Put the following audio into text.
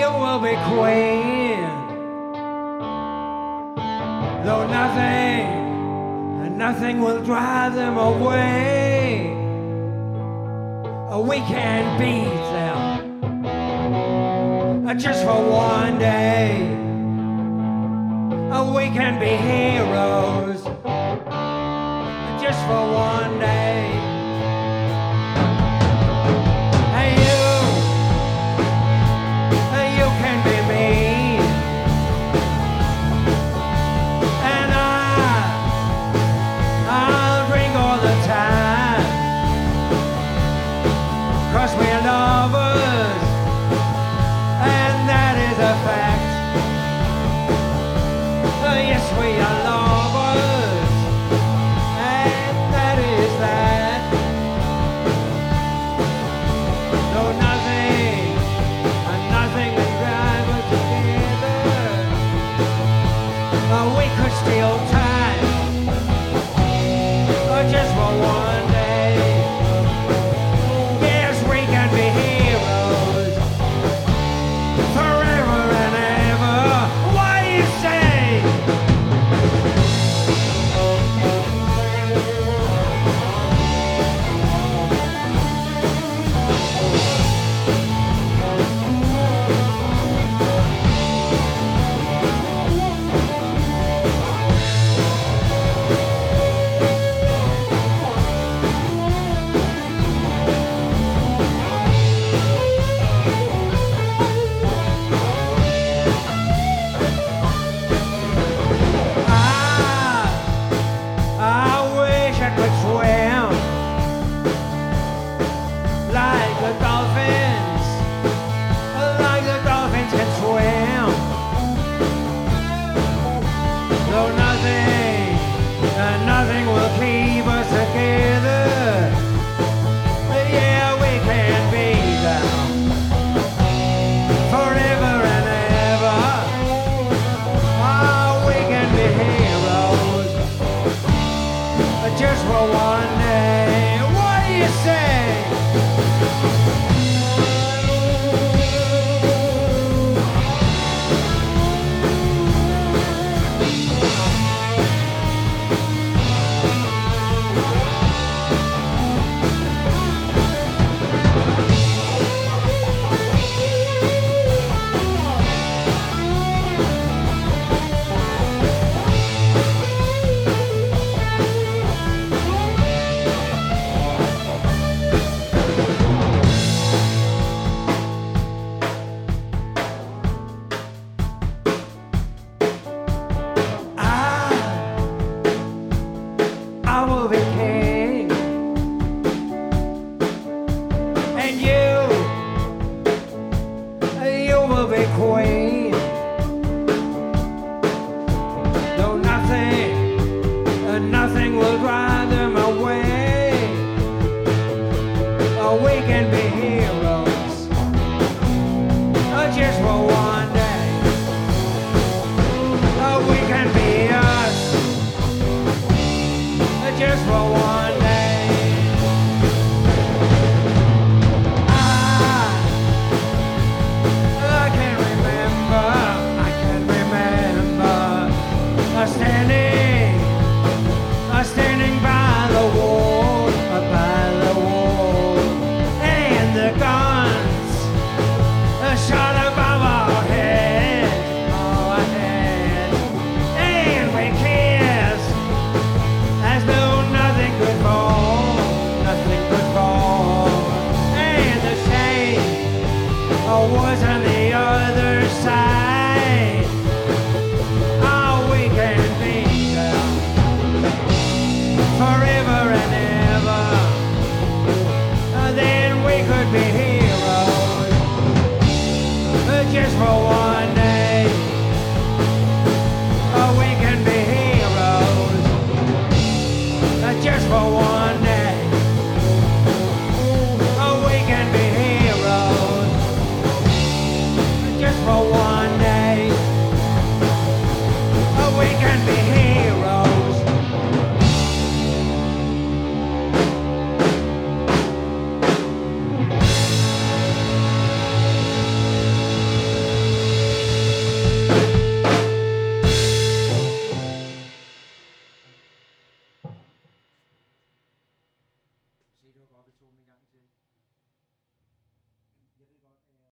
You will be queen, though nothing will drive them away. We can beat them just for one day. We can be heroes just for one day. You can be me, and I'll drink all the time, 'cause we're lovers, and that is a fact. Yes, we are lovers, and that is that. No, nothing can drive us together. We could steal time just for one day. Yes, we can be heroes forever and ever. What do you say? I wish I could swim like the dolphins can swim. Though nothing will keep us together. Yeah, we can be them forever and ever. We can be heroes just for one day. What do you say? I will be king, and you will be queen. Though nothing will drive them away. We can be heroes just for one day. We can be us just for one day. I can remember standing by the wall, and the guns shot above our head, and we kissed as though nothing could fall, and the shame was on the other side. We can be them forever and ever. Then we could be heroes just for one day.